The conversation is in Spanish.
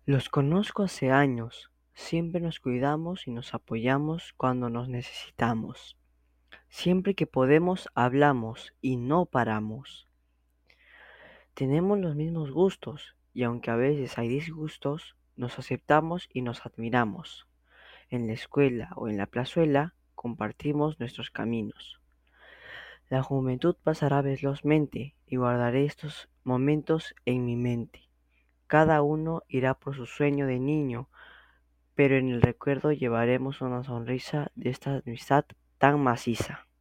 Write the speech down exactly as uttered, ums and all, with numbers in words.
Los conozco hace años, siempre nos cuidamos y nos apoyamos cuando nos necesitamos. Siempre que podemos hablamos y no paramos. Tenemos los mismos gustos y aunque a veces hay disgustos, nos aceptamos y nos admiramos. En la escuela o en la plazuela compartimos nuestros caminos. La juventud pasará velozmente y guardaré estos momentos en mi mente. Cada uno irá por su sueño de niño, pero en el recuerdo llevaremos una sonrisa de esta amistad tan maciza.